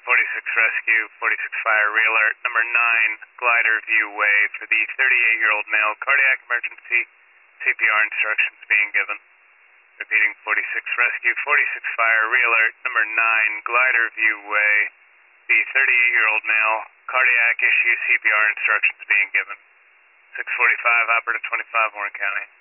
46 rescue, 46 fire, re-alert, number 9, glider view way for the 38-year-old male, cardiac emergency, CPR instructions being given. Repeating, 46 rescue, 46 fire, re-alert, number 9, glider view way, the 38-year-old male, cardiac issue, CPR instructions being given. 645, operative 25, Warren County.